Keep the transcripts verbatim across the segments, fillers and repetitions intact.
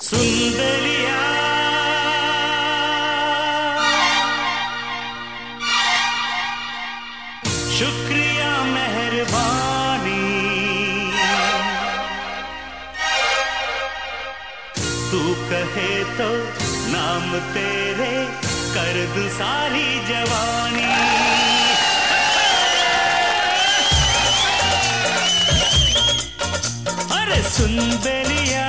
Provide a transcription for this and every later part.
सुंदरिया शुक्रिया मेहरबानी, तू कहे तो नाम तेरे कर दूं सारी जवानी। अरे सुंदरिया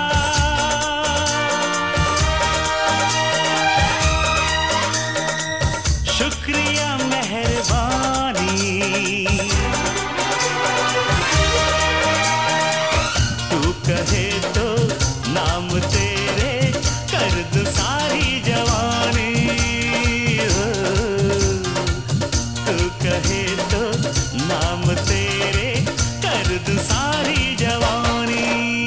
शुक्रिया मेहरबानी, तू कहे तो नाम तेरे कर दूं सारी जवानी। तू कहे तो नाम तेरे कर दूं सारी जवानी।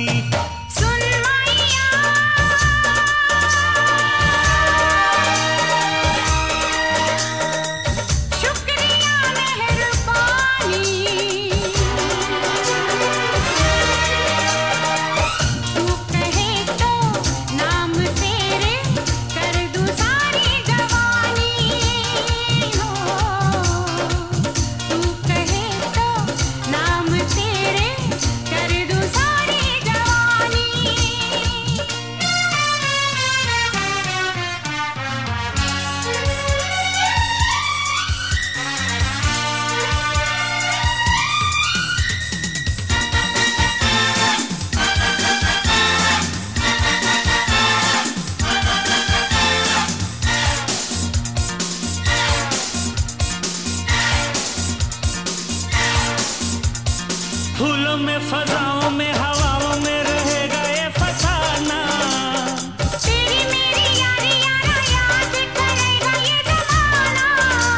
फूलों में फजाओं में हवाओं में रहेगा ये फसाना, तेरी मेरी यारी यारा याद करेगा ये जमाना।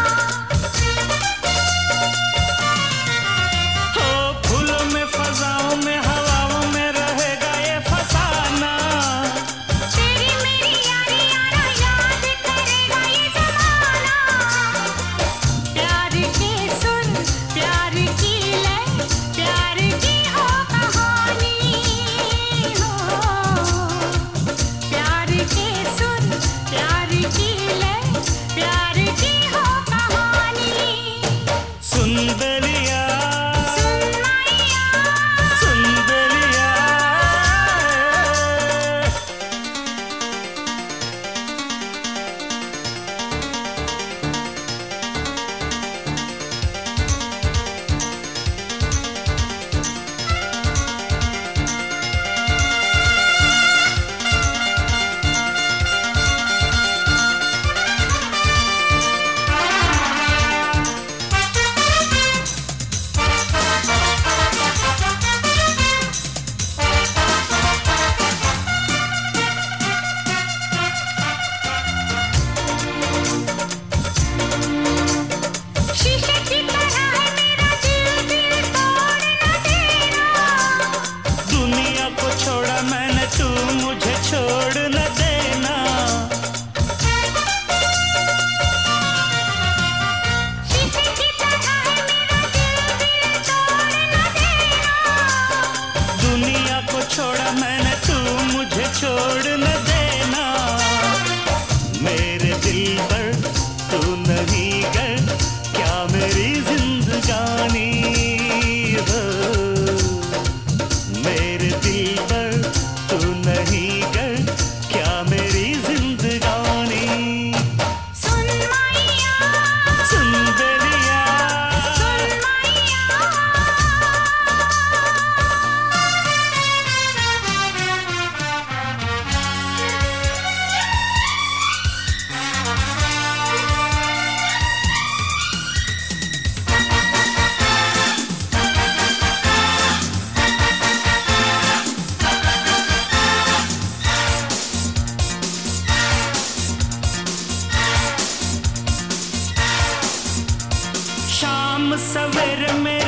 हो फूलों में फजाओं में हवाओं में रहेगा ये फसाना, तेरी मेरी यारी यारा याद करेगा ये जमाना। प्यार के सुन प्यार की लय प्यार की हो कहानी हो। प्यार के सुन प्यार की लय प्यार की हो कहानी। सुंदरिया सुन मैया सुंदरिया। शीशे की तरह है मेरा दिल, दिल तोड़ न देना। दुनिया को छोड़ा मैंने, तू मुझे छोड़ न देना। शीशे की तरह है मेरा दिल, दिल तोड़ न देना। दुनिया को छोड़ा मैंने, तू मुझे छोड़ न देना। मेरे दिल पर तू नहीं गर क्या मेरी जिंदगानी हो। मेरे दिल पर तू नहीं गर क्या मेरी जिंदगानी। सुन मैया सुंदरिया सुन मैया शाम सवेरे में